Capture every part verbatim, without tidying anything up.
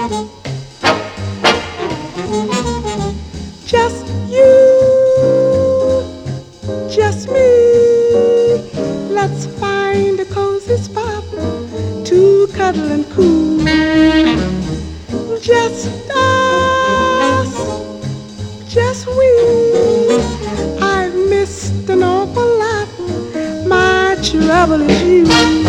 Just you, just me. Let's find a cozy spot to cuddle and cool. Just us, just we. I've missed an awful lot. My trouble is you.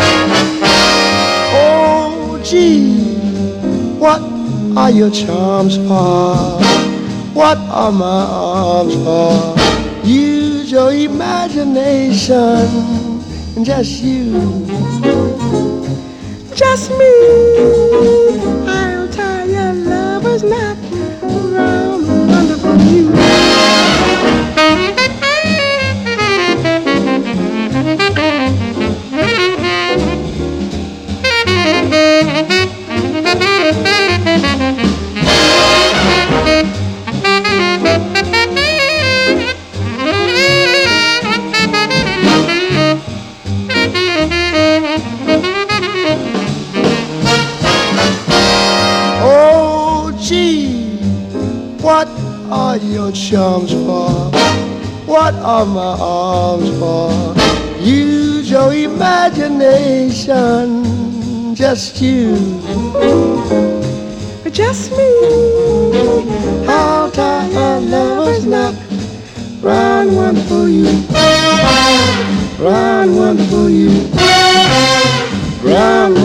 Oh, gee, what are your charms for? What are my arms for? Use your imagination, just you, just me. I'll tie your lover's knot around the wonderful you. oh, gee, what are your charms for? What are my arms for? Use your imagination, just you, Just me. I'll tie a lover's knot round one for you, round one for you, round